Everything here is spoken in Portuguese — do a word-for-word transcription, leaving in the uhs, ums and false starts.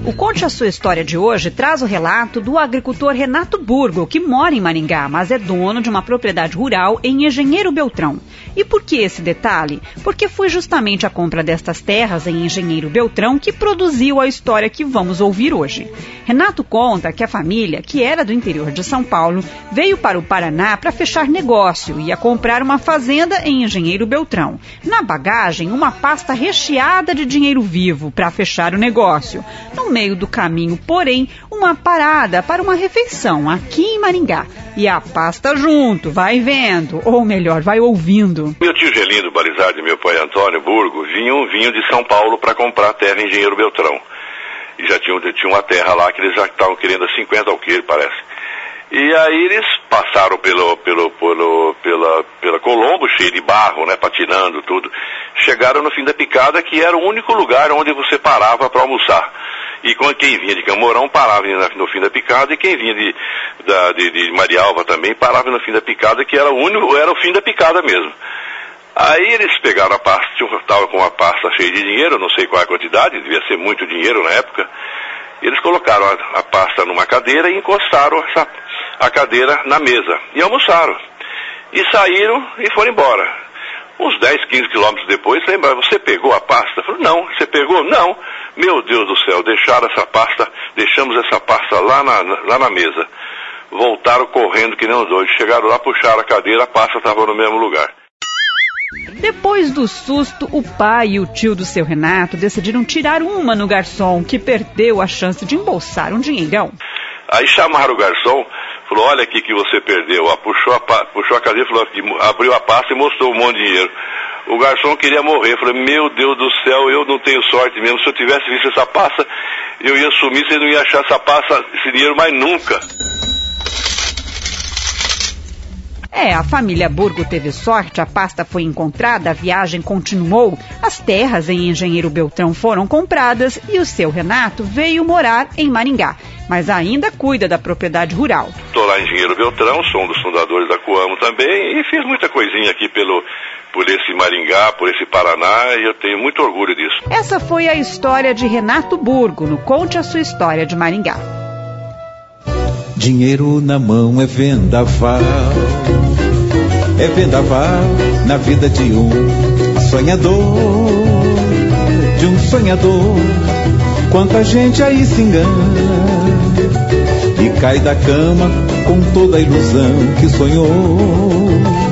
O Conte a Sua História de hoje traz o relato do agricultor Renato Burgo, que mora em Maringá, mas é dono de uma propriedade rural em Engenheiro Beltrão. E por que esse detalhe? Porque foi justamente a compra destas terras em Engenheiro Beltrão que produziu a história que vamos ouvir hoje. Renato conta que a família, que era do interior de São Paulo, veio para o Paraná para fechar negócio e ia comprar uma fazenda em Engenheiro Beltrão. Na bagagem, uma pasta recheada de dinheiro vivo para fechar o negócio. No meio do caminho, porém, uma parada para uma refeição aqui em Maringá. E a pasta junto, vai vendo, ou melhor, vai ouvindo. Meu tio Gelindo Balizardi e meu pai Antônio Burgo vinham, vinham de São Paulo para comprar terra em Engenheiro Beltrão. E já tinham, tinha uma terra lá que eles já estavam querendo a cinquenta alqueires, parece. E aí eles passaram pelo, pelo, pelo, pela, pela Colombo, cheio de barro, né, patinando, tudo. Chegaram no fim da picada, que era o único lugar onde você parava para almoçar. E quem vinha de Camorão parava no fim da picada, e quem vinha de, da, de, de Marialva também parava no fim da picada, que era o único, era o fim da picada mesmo. Aí eles pegaram a pasta, estava com uma pasta cheia de dinheiro, não sei qual é a quantidade, devia ser muito dinheiro na época. Eles colocaram a, a pasta numa cadeira e encostaram essa, a cadeira na mesa e almoçaram. E saíram e foram embora. Uns dez, quinze quilômetros depois, lembraram, você pegou a pasta? Eu falei, não, você pegou? Não. Meu Deus do céu, deixaram essa pasta, deixamos essa pasta lá na, lá na mesa. Voltaram correndo que nem os dois. Chegaram lá, puxaram a cadeira, a pasta estava no mesmo lugar. Depois do susto, o pai e o tio do seu Renato decidiram tirar uma no garçom, que perdeu a chance de embolsar um dinheirão. Aí chamaram o garçom, falou, olha aqui que você perdeu. Ah, puxou, a, puxou a cadeira, falou, abriu a pasta e mostrou um monte de dinheiro. O garçom queria morrer, falou, meu Deus do céu, eu não tenho sorte mesmo. Se eu tivesse visto essa pasta, eu ia sumir, você não ia achar essa pasta, esse dinheiro mais nunca. É, a família Burgo teve sorte, a pasta foi encontrada, a viagem continuou, as terras em Engenheiro Beltrão foram compradas e o seu Renato veio morar em Maringá, mas ainda cuida da propriedade rural. Estou lá em Engenheiro Beltrão, sou um dos fundadores da Coamo também e fiz muita coisinha aqui pelo, por esse Maringá, por esse Paraná e eu tenho muito orgulho disso. Essa foi a história de Renato Burgo, no Conte a Sua História de Maringá. Dinheiro na mão é vendaval, é vendaval na vida de um sonhador, de um sonhador. Quanta gente aí se engana e cai da cama com toda a ilusão que sonhou.